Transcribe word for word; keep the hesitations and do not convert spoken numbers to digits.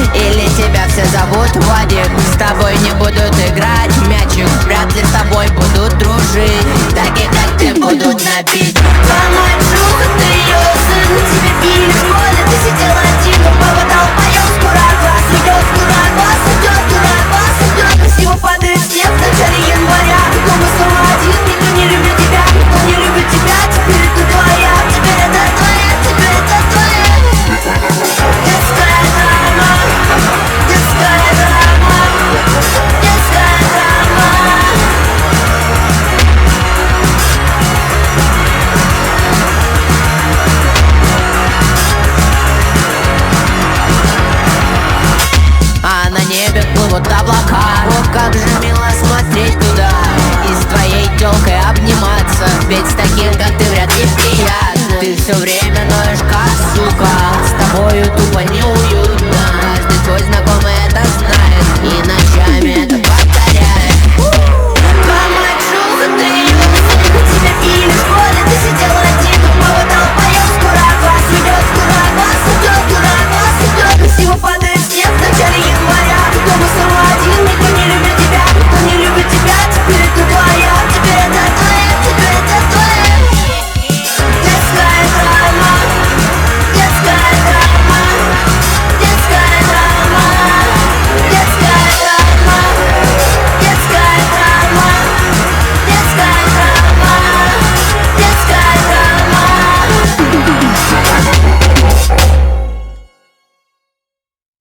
Или тебя все зовут Владик? С тобой не будут играть в мячик, вряд ли с тобой будут дружить. Такие как ты будут набить. Твоя шлюха, ты ее сын. Тебя били в школе, ты сидел один. Но поводал поем, скоро класс идет, скоро класс идет, скоро класс идет. Красиво падает снег в начале января. Ты дома снова один, никто не любит тебя, никто не любит тебя. Теперь это твоя, теперь это твоя, теперь это твоя. Детская драма, детская драма, детская драма. А на небе плывут облака. О, как же мило смотреть туда и с твоей тёлкой обниматься. Ведь с таким, как ты, вряд ли приятно. Ты все время ноешь, как сука. С тобою тупо неуютно. Каждый твой знакомый это знает.